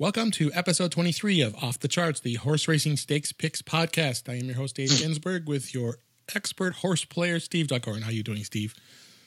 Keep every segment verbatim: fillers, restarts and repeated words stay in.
Welcome to episode twenty-three of Off the Charts, the Horse Racing Stakes Picks podcast. I am your host, Dave Ginsburg, with your expert horse player, Steve Duckhorn. How are you doing, Steve?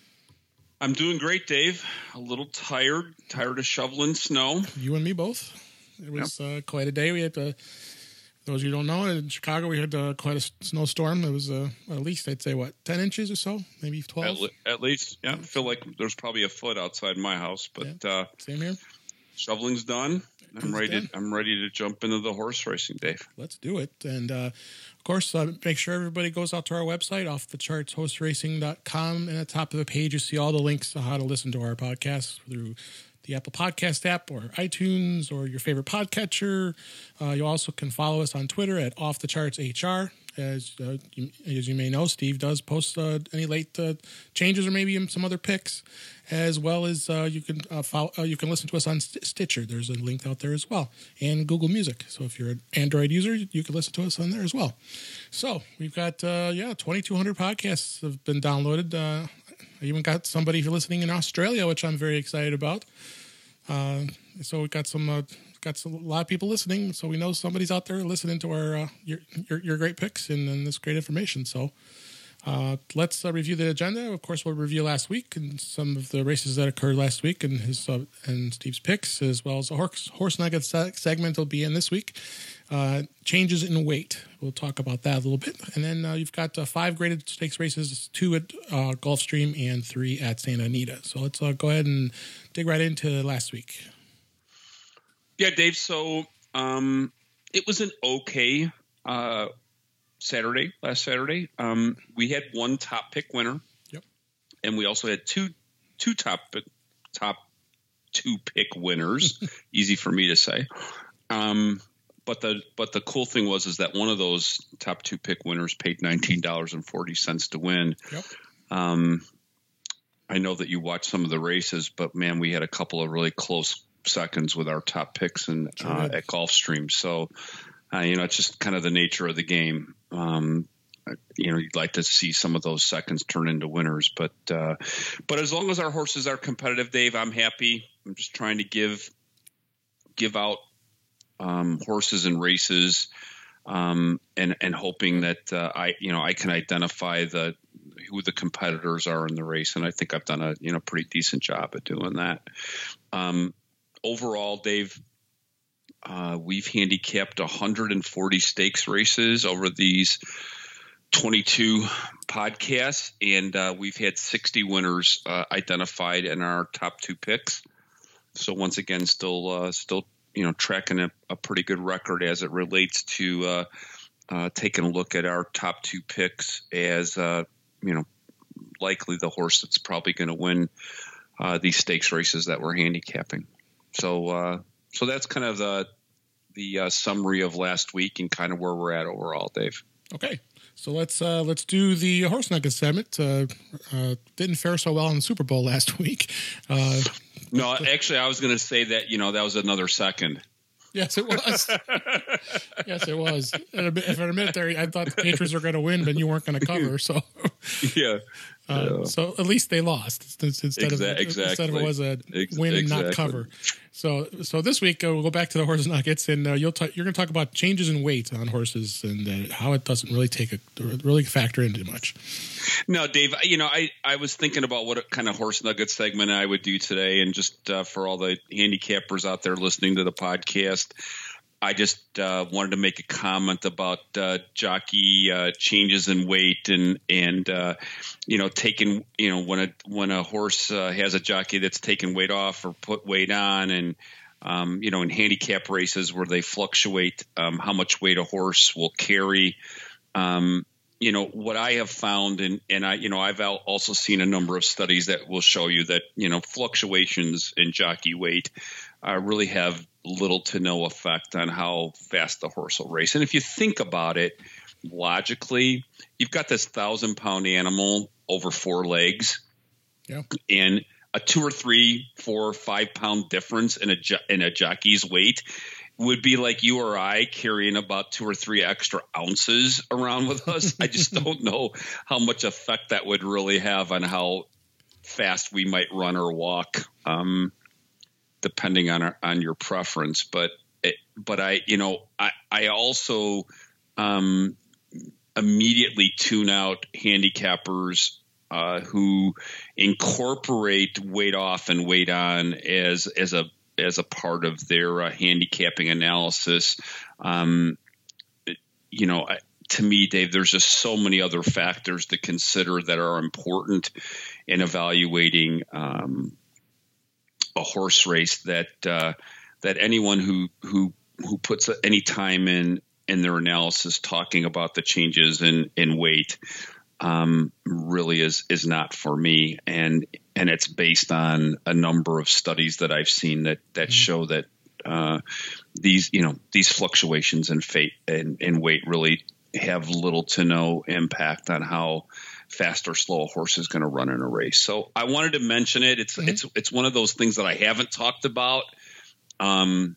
I'm doing great, Dave. A little tired, tired of shoveling snow. You and me both. It was yep. uh, quite a day. We had to, those of you who don't know, in Chicago, we had uh, quite a snowstorm. It was uh, at least, I'd say, what, ten inches or so? Maybe twelve? At, le- at least, yeah. I feel like there's probably a foot outside my house, but yeah. uh, same here. Shoveling's done. I'm ready. Done. To, I'm ready to jump into the horse racing, Dave. Let's do it. And uh, of course, uh, make sure everybody goes out to our website, off the charts horse racing dot com. And at the top of the page, you see all the links to how to listen to our podcasts through the Apple Podcast app or iTunes or your favorite podcatcher. Uh, you also can follow us on Twitter at Off the Charts H R. As uh, you, as you may know, Steve does post uh, any late uh, changes or maybe some other picks, as well as uh, you can uh, follow, uh, you can listen to us on St- Stitcher. There's a link out there as well, and Google Music. So if you're an Android user, you can listen to us on there as well. So we've got uh, yeah, twenty-two hundred podcasts have been downloaded. Uh, I even got somebody listening in Australia, which I'm very excited about. Uh, so we've got some. Uh, Got some, a lot of people listening, so we know somebody's out there listening to our uh, your, your your great picks and, and this great information. So uh, let's uh, review the agenda. Of course, we'll review last week and some of the races that occurred last week and his uh, and Steve's picks, as well as the horse horse nugget segment will be in this week. Uh, changes in weight. We'll talk about that a little bit, and then uh, you've got uh, five graded stakes races: two at uh, Gulfstream and three at Santa Anita. So let's uh, go ahead and dig right into last week. Yeah, Dave. So um, it was an okay uh, Saturday, last Saturday. Um, we had one top pick winner. Yep. And we also had two two top top two pick winners. Easy for me to say. Um, but the but the cool thing was is that one of those top two pick winners paid nineteen dollars and forty cents to win. Yep. Um, I know that you watched some of the races, but man, we had a couple of really close seconds with our top picks and uh, at Gulfstream. So, uh, you know, it's just kind of the nature of the game. Um, you know, you'd like to see some of those seconds turn into winners, but uh, but as long as our horses are competitive, Dave, I'm happy. I'm just trying to give give out um, horses and races, um, and and hoping that uh, I you know I can identify the who the competitors are in the race, and I think I've done a you know pretty decent job at doing that. Um, Overall, Dave, uh, we've handicapped one hundred forty stakes races over these twenty-two podcasts, and uh, we've had sixty winners uh, identified in our top two picks. So once again, still, uh, still, you know, tracking a, a pretty good record as it relates to uh, uh, taking a look at our top two picks as, uh, you know, likely the horse that's probably going to win uh, these stakes races that we're handicapping. So, uh, so that's kind of the the uh, summary of last week and kind of where we're at overall, Dave. Okay, so let's uh, let's do the horse nugget segment. Uh, uh, didn't fare so well in the Super Bowl last week. Uh, no, actually, I was going to say that you know that was another second. Yes, it was. yes, it was. And for a minute there, I thought the Patriots were going to win, but you weren't going to cover. So, yeah. Uh, yeah. So at least they lost instead Exa- of exactly. instead of it was a Ex- win and exactly. not cover. So so this week uh, we'll go back to the horse nuggets, and uh, you'll t- you're going to talk about changes in weight on horses and uh, how it doesn't really take a really factor into much. No, Dave. You know, I, I was thinking about what kind of horse nugget segment I would do today, and just uh, for all the handicappers out there listening to the podcast, I just uh, wanted to make a comment about uh, jockey uh, changes in weight and and uh, you know taking you know when a when a horse uh, has a jockey that's taken weight off or put weight on, and um, you know in handicap races where they fluctuate um, how much weight a horse will carry. Um, you know what I have found, and and I you know I've also seen a number of studies that will show you that you know fluctuations in jockey weight uh, really have little to no effect on how fast the horse will race. And if you think about it logically, you've got this thousand pound animal over four legs, yeah, and a two or three, four, five pound difference in a jo- in a jockey's weight would be like you or I carrying about two or three extra ounces around with us. I just don't know how much effect that would really have on how fast we might run or walk, um, depending on our, on your preference. But but I, you know, I, I also um, immediately tune out handicappers uh, who incorporate weight off and weight on as as a as a part of their uh, handicapping analysis. Um, you know, I, to me, Dave, there's just so many other factors to consider that are important in evaluating um, a horse race that uh, that anyone who who who puts any time in in their analysis talking about the changes in in weight um, really is is not for me, and and it's based on a number of studies that I've seen that that show that uh, these you know these fluctuations in fate and in weight really have little to no impact on how fast or slow a horse is going to run in a race. So I wanted to mention it. It's mm-hmm. it's it's one of those things that I haven't talked about um,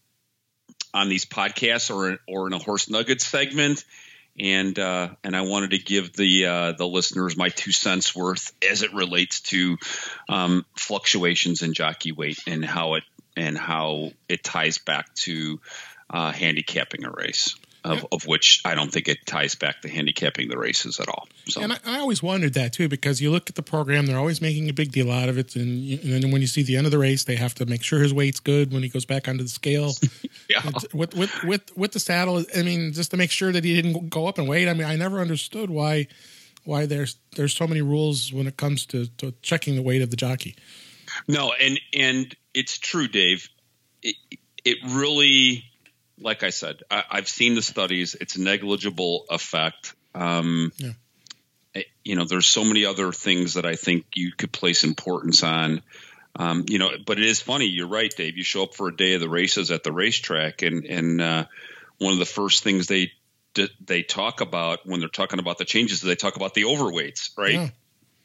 on these podcasts or or in a Horse Nuggets segment, and uh, and I wanted to give the uh, the listeners my two cents worth as it relates to um, fluctuations in jockey weight and how it and how it ties back to uh, handicapping a race. Of, of which I don't think it ties back to handicapping the races at all. So. And I, I always wondered that too, because you look at the program, they're always making a big deal out of it. And, you, and then when you see the end of the race, they have to make sure his weight's good when he goes back onto the scale. yeah. With, with, with, with the saddle, I mean, just to make sure that he didn't go up in weight. I mean, I never understood why why there's there's so many rules when it comes to, to checking the weight of the jockey. No, and and it's true, Dave. It, it really... Like I said, I, I've seen the studies. It's a negligible effect. Um, yeah. it, you know, there's so many other things that I think you could place importance on. Um, you know, but it is funny. You're right, Dave. You show up for a day of the races at the racetrack, and and uh, one of the first things they they talk about when they're talking about the changes is they talk about the overweights, right? Yeah.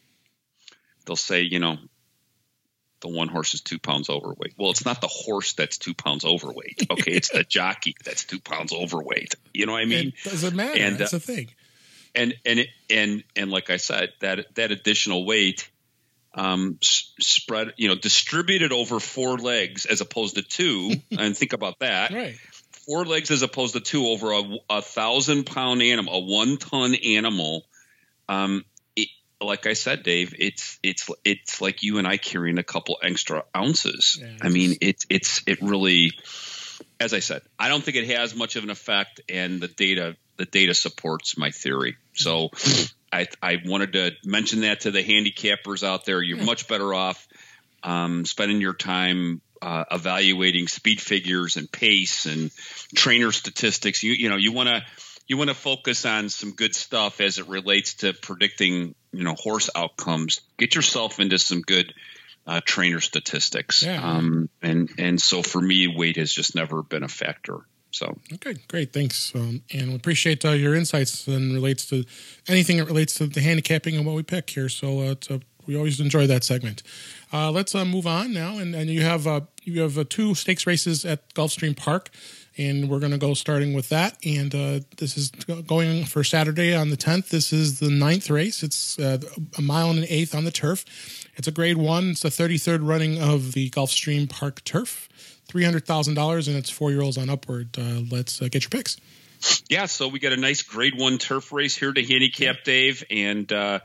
They'll say, you know, the one horse is two pounds overweight. Well, it's not the horse that's two pounds overweight. Okay, it's the jockey that's two pounds overweight. You know what I mean? It doesn't matter. And, that's uh, the thing. And and it, and and like I said, that that additional weight um, s- spread, you know, distributed over four legs as opposed to two. And think about that. Right. Four legs as opposed to two over a, a thousand pound animal, a one ton animal. Um, Like I said, Dave, it's it's it's like you and I carrying a couple extra ounces. Yeah, I mean, it's it's it really, as I said, I don't think it has much of an effect, and the data the data supports my theory. So, I I wanted to mention that to the handicappers out there. You're yeah. much better off um, spending your time uh, evaluating speed figures and pace and trainer statistics. You you know you want to. You want to focus on some good stuff as it relates to predicting, you know, horse outcomes. Get yourself into some good uh, trainer statistics. Yeah. Um, and and so for me, weight has just never been a factor. So okay, great, thanks, um, and we appreciate uh, your insights and relates to anything that relates to the handicapping and what we pick here. So uh, to, we always enjoy that segment. Uh, let's uh, move on now, and, and you have uh, you have uh, two stakes races at Gulfstream Park. And we're going to go starting with that. And uh, this is going for Saturday on the tenth. This is the ninth race. It's uh, a mile and an eighth on the turf. It's a grade one. It's the thirty-third running of the Gulfstream Park turf. three hundred thousand dollars, and it's four-year-olds on upward. Uh, let's uh, get your picks. Yeah, so we got a nice grade one turf race here to handicap, Dave. And uh,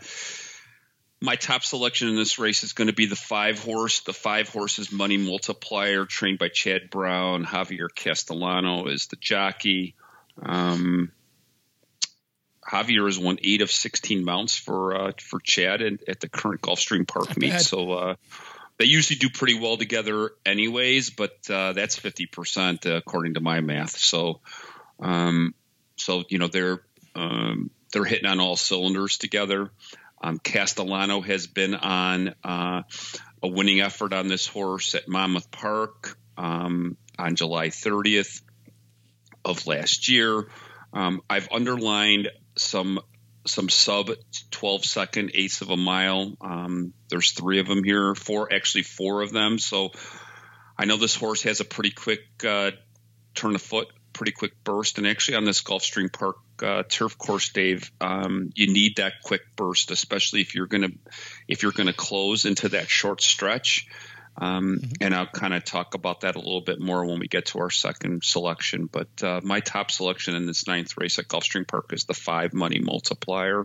my top selection in this race is going to be the five horse. The five horses money multiplier, trained by Chad Brown. Javier Castellano is the jockey. Um, Javier has won eight of sixteen mounts for uh, for Chad at, at the current Gulfstream Park Not meet. Bad. So uh, they usually do pretty well together, anyways. But uh, that's fifty percent uh, according to my math. So, um, so you know they're um, they're hitting on all cylinders together. Um, Castellano has been on uh, a winning effort on this horse at Monmouth Park um, on July thirtieth of last year. Um, I've underlined some some sub twelve second eighths of a mile. Um, there's three of them here, four actually four of them. So I know this horse has a pretty quick uh, turn of foot, pretty quick burst, and actually on this Gulfstream Park uh, turf course, Dave, um, you need that quick burst, especially if you're gonna if you're gonna close into that short stretch. Um, mm-hmm. And I'll kind of talk about that a little bit more when we get to our second selection. But uh, my top selection in this ninth race at Gulfstream Park is the five Money Multiplier.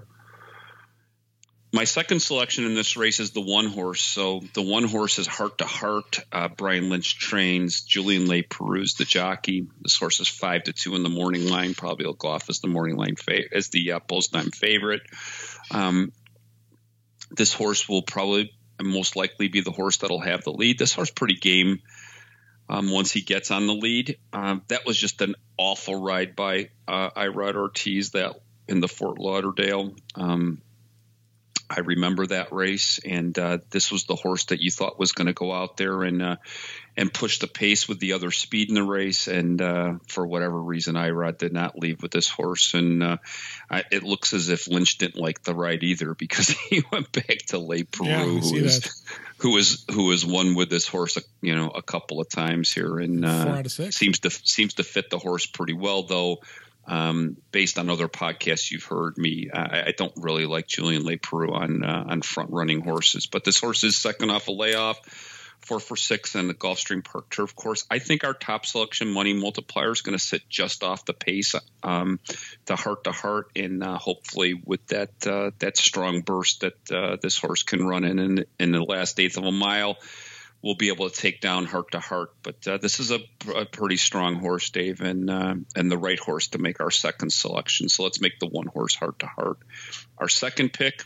My second selection in this race is the one horse. So the one horse is Heart to Heart. Uh, Brian Lynch trains. Julian Leparoux, the jockey. This horse is five to two in the morning line. Probably will go off as the morning line fa- as the uh, post time favorite. Um, this horse will probably and most likely be the horse that'll have the lead. This horse pretty game um, once he gets on the lead. Um, that was just an awful ride by uh, Irad Ortiz that in the Fort Lauderdale. Um, I remember that race, and uh, this was the horse that you thought was going to go out there and uh, and push the pace with the other speed in the race. And uh, for whatever reason, Irad did not leave with this horse, and uh, I, it looks as if Lynch didn't like the ride either because he went back to Leparoux, yeah, who is who is who has won with this horse, you know, a couple of times here, and uh, four out of six. seems to seems to fit the horse pretty well, though. Um, based on other podcasts you've heard me, I, I don't really like Julian Leparoux on uh, on front running horses, but this horse is second off a layoff, four for six on the Gulfstream Park turf course. I think our top selection Money Multiplier is going to sit just off the pace, um, to Heart to Heart, and uh, hopefully with that uh, that strong burst that uh, this horse can run in, in in the last eighth of a mile, we'll be able to take down Heart to Heart. But uh, this is a, a pretty strong horse, Dave, and uh, and the right horse to make our second selection. So let's make the one horse Heart to Heart our second pick.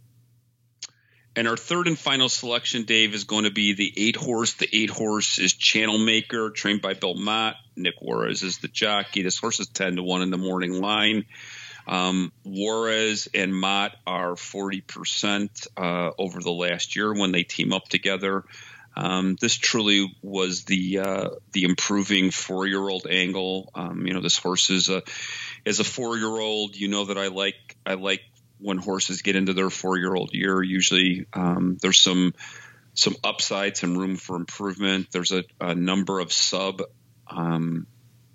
And our third and final selection, Dave, is going to be the eight horse. The eight horse is Channel Maker, trained by Bill Mott. Nick Juarez is the jockey. This horse is ten to one in the morning line. Um, Juarez and Mott are forty percent uh, over the last year when they team up together. Um, this truly was the uh, the improving four-year-old angle. Um, you know, this horse is a as a four-year-old. You know that I like I like when horses get into their four-year-old year. Usually, um, there's some some upside, some room for improvement. There's a, a number of sub um,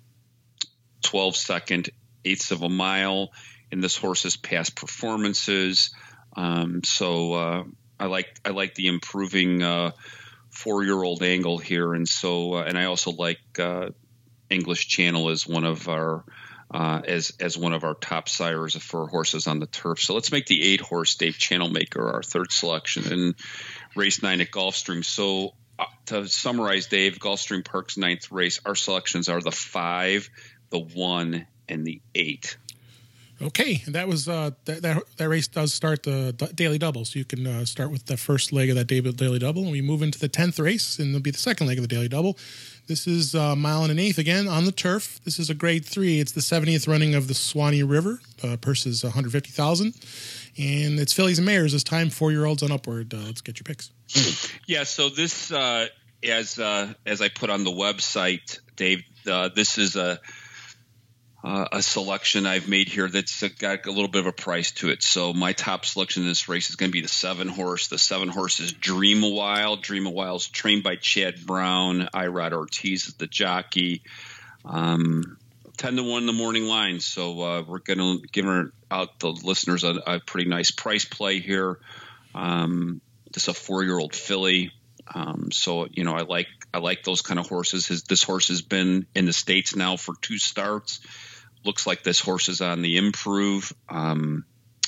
twelve second eighths of a mile in this horse's past performances. Um, so uh, I like I like the improving. Uh, four-year-old angle here, and so uh, and I also like uh, English Channel as one of our uh, as as one of our top sires for horses on the turf. So let's make the eight horse Dave Channel Maker our third selection in race nine at Gulfstream. So uh, to summarize, Dave, Gulfstream Park's ninth race, our selections are the five, the one, and the eight. Okay, and that was uh, that, that that race does start the daily double, so you can uh, start with the first leg of that daily double, and we move into the tenth race, and it'll be the second leg of the daily double. This is a mile and an eighth again on the turf. This is a grade three. It's the seventieth running of the Swanee River. Uh, purse is one hundred fifty thousand dollars, and it's fillies and mares this time, four-year-olds on upward. Uh, let's get your picks. Yeah, so this, uh, as uh, as I put on the website, Dave, uh, this is a Uh, a selection I've made here that's got a little bit of a price to it. So my top selection in this race is going to be the seven horse. The seven horse is Dream a While. Dream a While is trained by Chad Brown. Irad Ortiz is the jockey. Um, ten to one in the morning line. So uh, we're going to give out the listeners a, a pretty nice price play here. Um, this is a four-year-old filly. Um, so, you know, I like I like those kind of horses. His, this horse has been in the States now for two starts. Looks like this horse is on the improve. Um,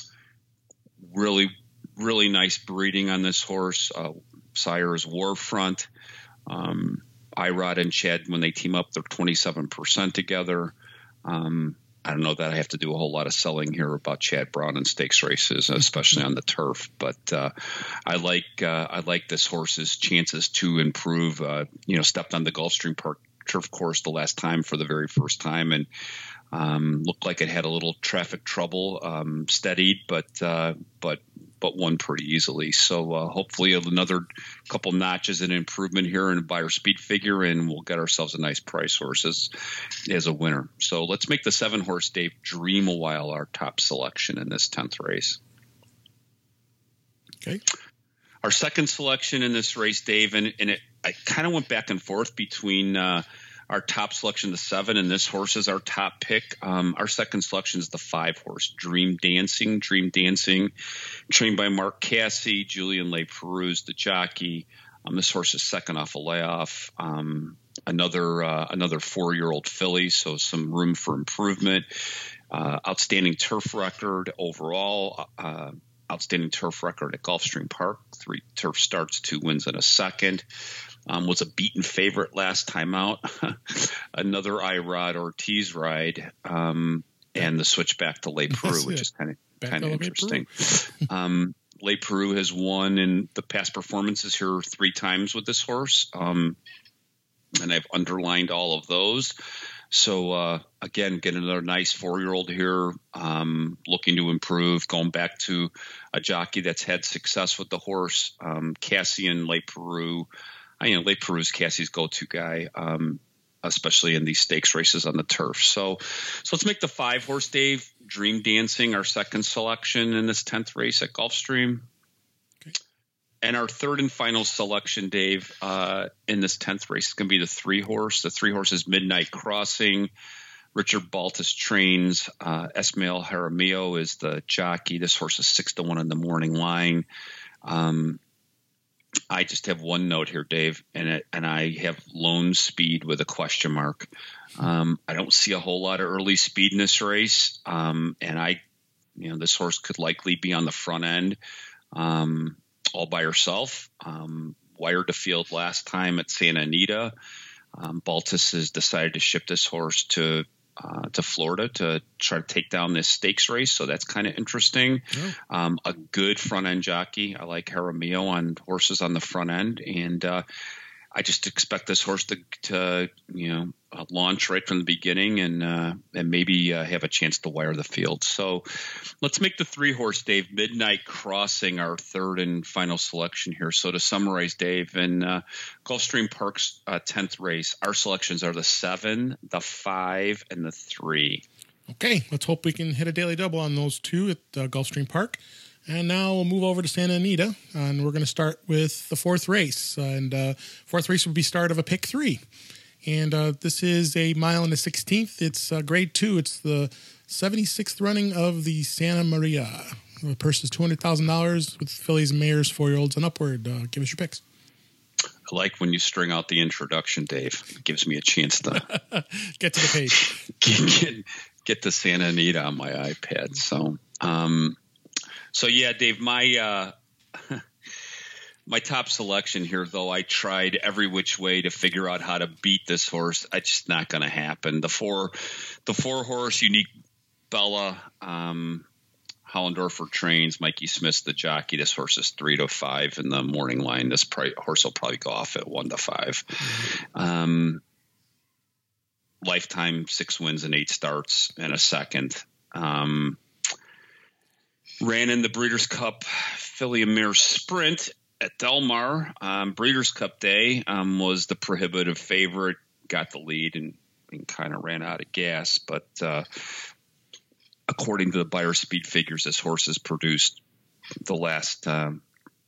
really, really nice breeding on this horse. Uh, sire is Warfront. Um, Irad and Chad, when they team up, they're twenty-seven percent together. Um, I don't know that I have to do a whole lot of selling here about Chad Brown and stakes races, especially on the turf. But uh, I like uh, I like this horse's chances to improve. Uh, you know, stepped on the Gulfstream Park turf course the last time for the very first time, and um, looked like it had a little traffic trouble, um, steadied, but uh, but but won pretty easily. So uh, hopefully another couple notches in improvement here in a buyer speed figure, and we'll get ourselves a nice price horse as, as a winner. So let's make the seven horse Dave Dream a While our top selection in this tenth race. Okay. Our second selection in this race, Dave, and, and it, I kind of went back and forth between uh, our top selection, the seven, and this horse is our top pick. Um, our second selection is the five horse, Dream Dancing. Dream Dancing, trained by Mark Casse, Julian Leparoux, the jockey. Um, this horse is second off a layoff. Um, another uh, another four-year-old filly, so some room for improvement. Uh, outstanding turf record overall. Uh, outstanding turf record at Gulfstream Park. Three turf starts, two wins and a second. Um, was a beaten favorite last time out. Another Irod Ortiz ride, um, and the switch back to Le Peru, which is kind of kind of interesting. um, Le Peru has won in the past performances here three times with this horse, um, and I've underlined all of those. So uh, again, getting another nice four-year-old here, um, looking to improve, going back to a jockey that's had success with the horse, um, Cassian Le Peru. I, you know, Le Peru's Cassie's go-to guy, um, especially in these stakes races on the turf. So, so let's make the five-horse, Dave, Dream Dancing, our second selection in this tenth race at Gulfstream. Okay. And our third and final selection, Dave, uh, in this tenth race is going to be the three-horse. The three-horse is Midnight Crossing. Richard Baltas trains. Uh, Esmail Jaramillo is the jockey. This horse is six to one in the morning line. Um, I just have one note here, Dave, and it, and I have lone speed with a question mark. Um, I don't see a whole lot of early speed in this race, um, and I, you know, this horse could likely be on the front end um, all by herself. Um, wired to field last time at Santa Anita. Um, Baltas has decided to ship this horse to Uh, to Florida to try to take down this stakes race. So that's kind of interesting. Yeah. Um, a good front end jockey. I like Jaramillo on horses on the front end. And uh, I just expect this horse to, to you know, uh, launch right from the beginning and uh, and maybe uh, have a chance to wire the field. So let's make the three horse, Dave, Midnight Crossing, our third and final selection here. So to summarize, Dave, in uh, Gulfstream Park's uh, tenth race, our selections are the seven, the five, and the three. Okay, let's hope we can hit a daily double on those two at uh, Gulfstream Park. And now we'll move over to Santa Anita, and we're going to start with the fourth race. And uh, fourth race will be start of a pick three. And uh, this is a mile and a sixteenth. It's uh, grade two. It's the seventy-sixth running of the Santa Maria. The purse is two hundred thousand dollars with fillies and mares, four-year-olds, and upward. Uh, give us your picks. I like when you string out the introduction, Dave. It gives me a chance to get to the page. get, get, get to Santa Anita on my iPad. So, um, so yeah, Dave, my uh, my top selection here, though, I tried every which way to figure out how to beat this horse. It's just not going to happen. The four, the four horse Unique Bella, um, Hollendorfer trains. Mikey Smith's the jockey. This horse is three to five in the morning line. This pri- horse will probably go off at one to five. Mm-hmm. Um, lifetime six wins and eight starts and a second. Um, ran in the Breeders' Cup Filly and Mare Sprint at Del Mar. Um, Breeders' Cup Day um, was the prohibitive favorite. Got the lead and, and kind of ran out of gas, but. Uh, According to the buyer speed figures, this horse has produced the last um,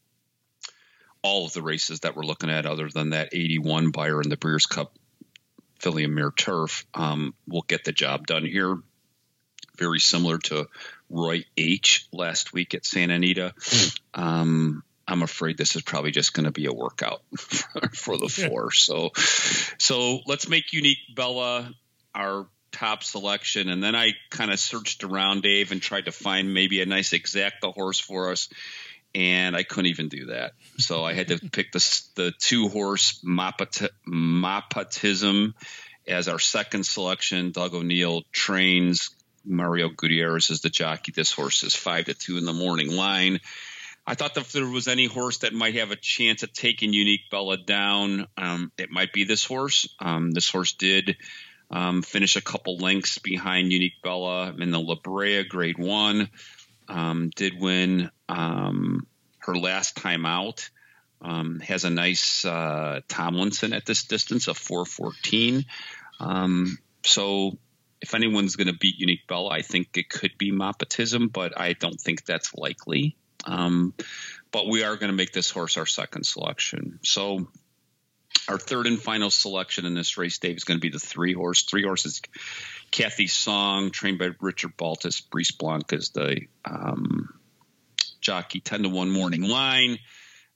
all of the races that we're looking at, other than that eighty-one buyer in the Breeders' Cup Filly and Mare Turf. Um, will get the job done here. Very similar to Roy H last week at Santa Anita. Um, I'm afraid this is probably just going to be a workout for, for the four. So, so let's make Unique Bella our top selection, and then I kind of searched around, Dave, and tried to find maybe a nice exacta horse for us, and I couldn't even do that. So I had to pick the the two horse Mapat- Mapatism as our second selection. Doug O'Neill trains. Mario Gutierrez is the jockey. This horse is five to two in the morning line. I thought that if there was any horse that might have a chance of taking Unique Bella down, um, it might be this horse. Um, this horse did Um, finish a couple lengths behind Unique Bella in the La Brea Grade One. Um, did win um, her last time out. Um, has a nice uh, Tomlinson at this distance of four fourteen. Um, so if anyone's going to beat Unique Bella, I think it could be Mapatism, but I don't think that's likely. Um, but we are going to make this horse our second selection. So our third and final selection in this race, Dave, is going to be the three horse. Three horses, Kathy Song, trained by Richard Baltas. Brice Blanc is the um, jockey, ten to one morning line.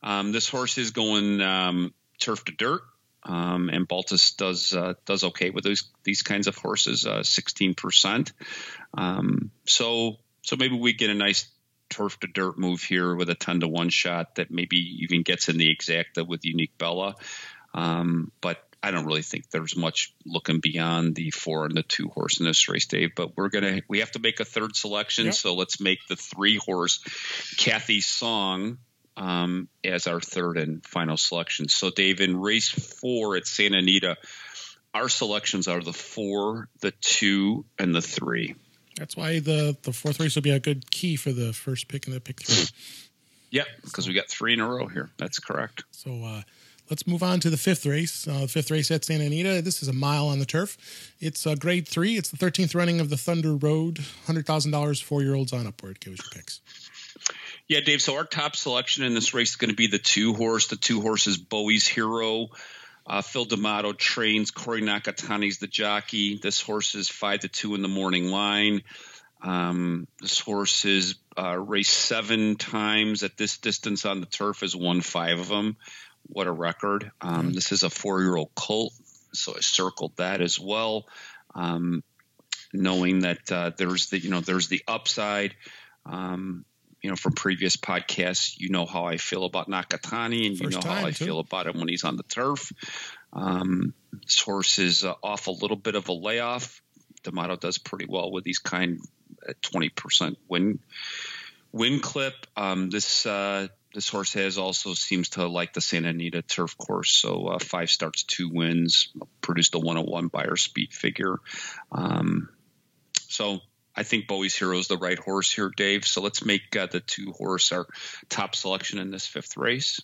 Um, this horse is going um, turf to dirt, um, and Baltus does uh, does okay with those these kinds of horses, uh, sixteen percent. Um, so so maybe we get a nice turf to dirt move here with a ten to one shot that maybe even gets in the exacta with Unique Bella. Um, but I don't really think there's much looking beyond the four and the two horse in this race, Dave. But we're gonna we have to make a third selection, yep. So let's make the three horse Kathy's Song um, as our third and final selection. So, Dave, in race four at Santa Anita, our selections are the four, the two, and the three. That's why the the fourth race will be a good key for the first pick and the pick three. Yep, because we got three in a row here. That's correct. So. uh Let's move on to the fifth race. Uh, the fifth race at Santa Anita. This is a mile on the turf. It's uh, grade three. It's the thirteenth running of the Thunder Road. one hundred thousand dollars, four-year-olds on upward. Give us your picks. Yeah, Dave. So our top selection in this race is going to be the two horse. The two horses, Bowie's Hero. Uh, Phil D'Amato trains. Corey Nakatani's the jockey. This horse is five to two in the morning line. Um, this horse is uh, raced seven times at this distance on the turf, has won five of them. What a record. Um, mm-hmm. This is a four-year-old colt, so I circled that as well, um, knowing that uh, there's the, you know, there's the upside. Um, you know, from previous podcasts, you know how I feel about Nakatani, and First you know how I too. feel about him when he's on the turf. Um, this horse is uh, off a little bit of a layoff. D'Amato does pretty well with these kind at twenty percent win win clip. Um, this uh, this horse has also seems to like the Santa Anita turf course. So uh, five starts, two wins, produced a one oh one Beyer speed figure. Um, so I think Bowie's Hero is the right horse here, Dave. So let's make uh, the two horse our top selection in this fifth race.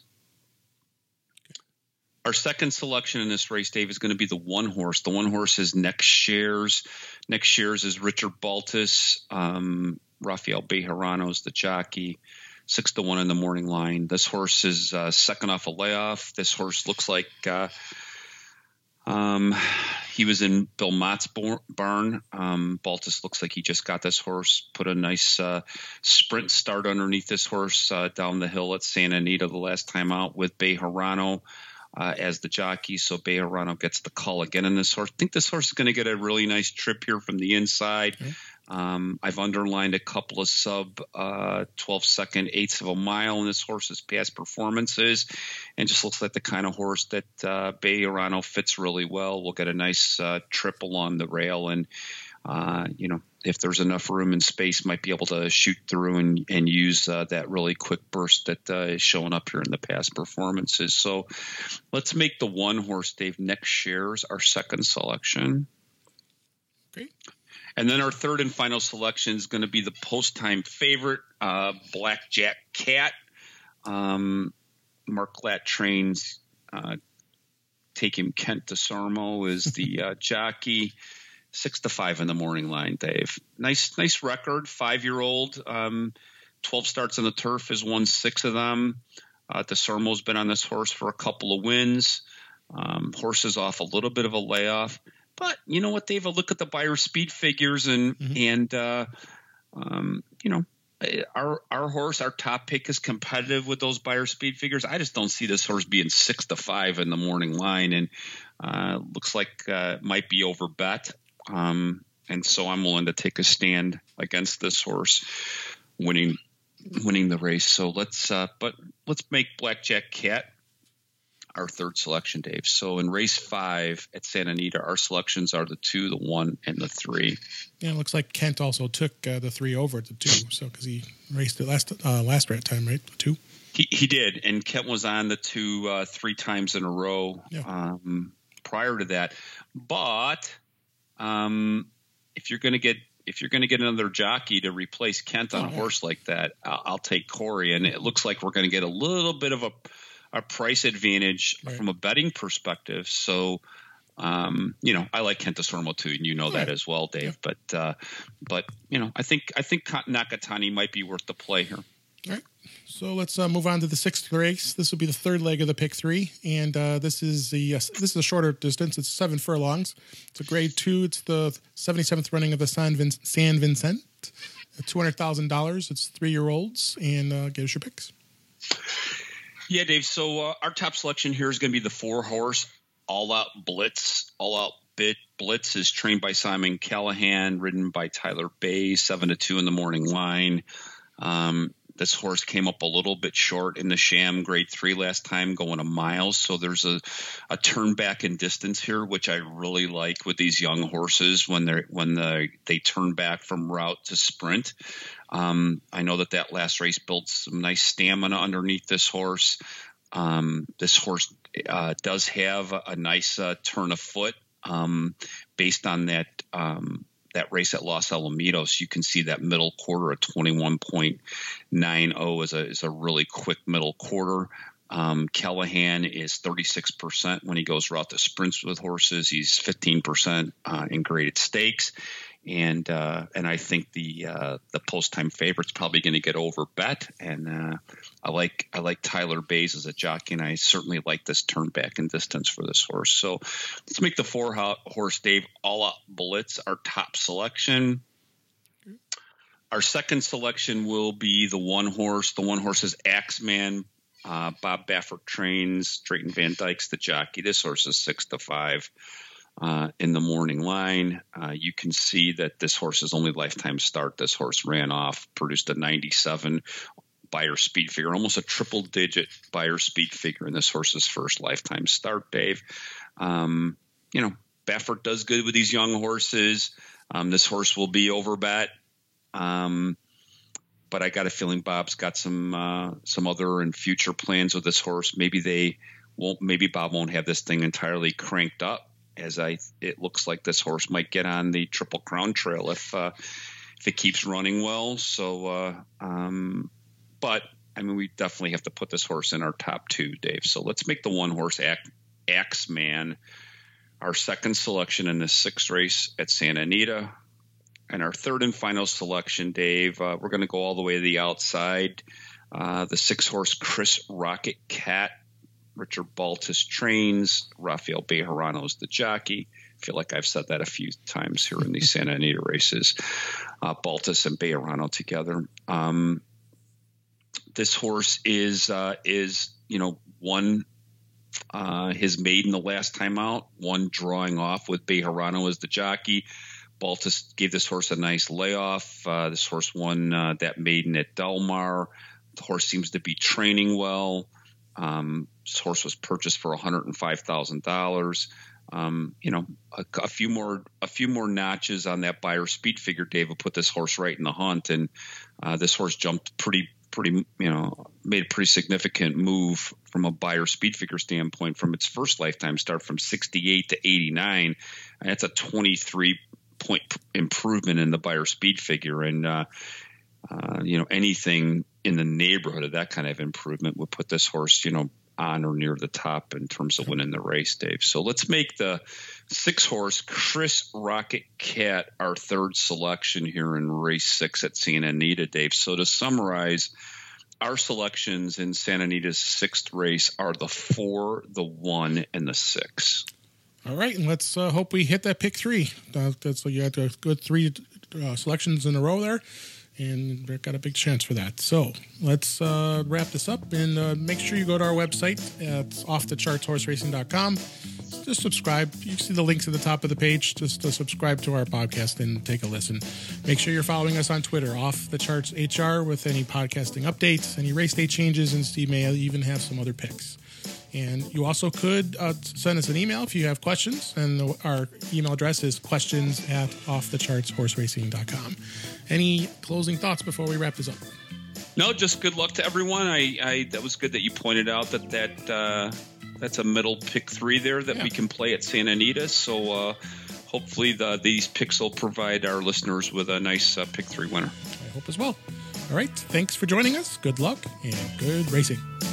Our second selection in this race, Dave, is going to be the one horse. The one horse is Next Shares. Next Shares is Richard Baltus. Um, Rafael Bejarano is the jockey. Six to one in the morning line. This horse is uh, second off a layoff. This horse looks like uh, um, he was in Bill Mott's barn. Um, Baltus looks like he just got this horse, put a nice uh, sprint start underneath this horse uh, down the hill at Santa Anita the last time out with Bejarano uh, as the jockey. So Bejarano gets the call again in this horse. I think this horse is going to get a really nice trip here from the inside. Okay. Um, I've underlined a couple of sub uh, twelve second eighths of a mile in this horse's past performances, and just looks like the kind of horse that uh, Bejarano fits really well. We'll get a nice uh, trip along the rail, and uh, you know, if there's enough room and space, might be able to shoot through and, and use uh, that really quick burst that uh, is showing up here in the past performances. So let's make the one horse, Dave, Next Shares, our second selection. Great. And then our third and final selection is going to be the post-time favorite, uh, Blackjack Cat. Um, Mark Glatt trains. Uh, take him Kent DeSormo is the uh, jockey. Six to five in the morning line, Dave. Nice, nice record. Five-year-old, um, twelve starts on the turf, has won six of them. Uh, DeSormo's been on this horse for a couple of wins. Um, horse is off a little bit of a layoff. But you know what, Dave? A look at the Beyer speed figures, and mm-hmm. and uh, um, you know, our our horse, our top pick, is competitive with those Beyer speed figures. I just don't see this horse being six to five in the morning line, and uh, looks like uh, might be over bet. Um, and so I'm willing to take a stand against this horse, winning winning the race. So let's uh, but let's make Blackjack Cat our third selection, Dave. So in race five at Santa Anita, our selections are the two, the one, and the three. Yeah, it looks like Kent also took uh, the three over at the two, so because he raced it last uh, last rat time, right? The two. He he did, and Kent was on the two uh, three times in a row yeah. um, prior to that. But um, if you're going to get if you're going to get another jockey to replace Kent on oh, a yeah. horse like that, I'll, I'll take Corey, and it looks like we're going to get a little bit of a a price advantage right. from a betting perspective. So, um, you know, I like Kent DeSormo too, and you know right. that as well, Dave. Yeah. But, uh, but you know, I think I think Nakatani might be worth the play here. All right. So let's uh, move on to the sixth race. This will be the third leg of the pick three, and uh, this is the uh, this is a shorter distance. It's seven furlongs. It's a grade two. It's the seventy-seventh running of the San, Vin- San Vincent. Two hundred thousand dollars. It's three year olds, and uh, get us your picks. Yeah, Dave. So uh, our top selection here is going to be the four horse All Out Blitz. All Out Bit Blitz is trained by Simon Callahan, ridden by Tyler Bay, seven to two in the morning line. Um, this horse came up a little bit short in the sham grade three last time, going a mile. So there's a, a turn back in distance here, which I really like with these young horses when they're when the, they turn back from route to sprint. Um, I know that that last race built some nice stamina underneath this horse. Um, this horse uh, does have a, a nice uh, turn of foot um, based on that um, that race at Los Alamitos. You can see that middle quarter at twenty-one point nine oh is a is a really quick middle quarter. Um, Callahan is thirty-six percent when he goes route to sprints with horses. He's fifteen percent uh, in graded stakes. And uh, and I think the uh, the post time favorite's probably going to get over bet, and uh, I like I like Tyler Bays as a jockey, and I certainly like this turn back in distance for this horse. So let's make the four horse Dave All Out Blitz our top selection. Our second selection will be the one horse. The one horse is Axeman. Uh, Bob Baffert trains. Drayton Van Dyke's the jockey. This horse is six to five. Uh, in the morning line, uh, you can see that this horse's only lifetime start. This horse ran off, produced a ninety-seven Beyer speed figure, almost a triple digit Beyer speed figure in this horse's first lifetime start, Dave. Um, you know, Baffert does good with these young horses. Um, this horse will be over bet. Um, but I got a feeling Bob's got some, uh, some other and future plans with this horse. Maybe they won't, maybe Bob won't have this thing entirely cranked up, as I, it looks like this horse might get on the Triple Crown trail if uh, if it keeps running well. So, uh, um, but I mean, we definitely have to put this horse in our top two, Dave. So let's make the one horse Axeman our second selection in the sixth race at Santa Anita, and our third and final selection, Dave. Uh, we're going to go all the way to the outside. Uh, the six horse Chris Rocket Cat. Richard Baltus trains. Rafael Bejarano is the jockey. I feel like I've said that a few times here in these Santa Anita races. Uh, Baltus and Bejarano together. Um, this horse is uh, is you know one uh, his maiden the last time out. One drawing off with Bejarano as the jockey. Baltus gave this horse a nice layoff. Uh, this horse won uh, that maiden at Del Mar. The horse seems to be training well. Um, this horse was purchased for one hundred five thousand dollars. Um, you know, a, a few more, a few more notches on that Beyer speed figure, Dave, will put this horse right in the hunt. And uh, this horse jumped pretty, pretty, you know, made a pretty significant move from a Beyer speed figure standpoint from its first lifetime start from sixty-eight to eighty-nine. And that's a twenty-three point improvement in the Beyer speed figure. And, uh, uh, you know, anything in the neighborhood of that kind of improvement would put this horse, you know, on or near the top in terms of winning the race, Dave. So let's make the six horse Chris Rocket Cat our third selection here in race six at Santa Anita, Dave. So to summarize, our selections in Santa Anita's sixth race are the four, the one, and the six. All right, and let's uh, hope we hit that pick three. Uh, that's you had a good three uh, selections in a row there, and we've got a big chance for that. So let's uh, wrap this up, and uh, make sure you go to our website. Uh, it's off the charts horse racing dot com. Just subscribe. You see the links at the top of the page. Just to subscribe to our podcast and take a listen. Make sure you're following us on Twitter, Off the Charts H R, with any podcasting updates, any race day changes, and Steve may even have some other picks. And you also could uh, send us an email if you have questions, and the, our email address is questions at off the charts horse racing dot com. Any closing thoughts before we wrap this up? No, just good luck to everyone. I, I that was good that you pointed out that that uh, that's a middle pick three there that yeah. we can play at Santa Anita. So uh, hopefully the, these picks will provide our listeners with a nice uh, pick three winner. I hope as well. All right, thanks for joining us. Good luck and good racing.